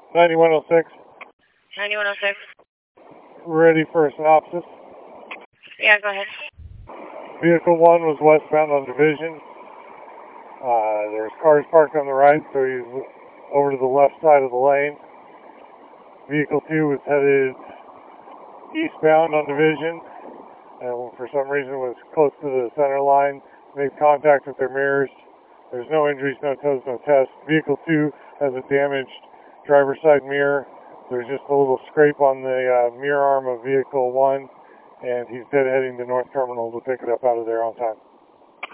9106. 9106. Ready for a synopsis. Yeah, go ahead. Vehicle 1 was westbound on Division. There's cars parked on the right, so he's over to the left side of the lane. Vehicle 2 was headed eastbound on Division, and for some reason was close to the center line. Made contact with their mirrors. There's no injuries, no tows, no tests. Vehicle 2 has a damaged driver's side mirror. There's just a little scrape on the mirror arm of Vehicle 1, and he's heading to North Terminal to pick it up out of there on time.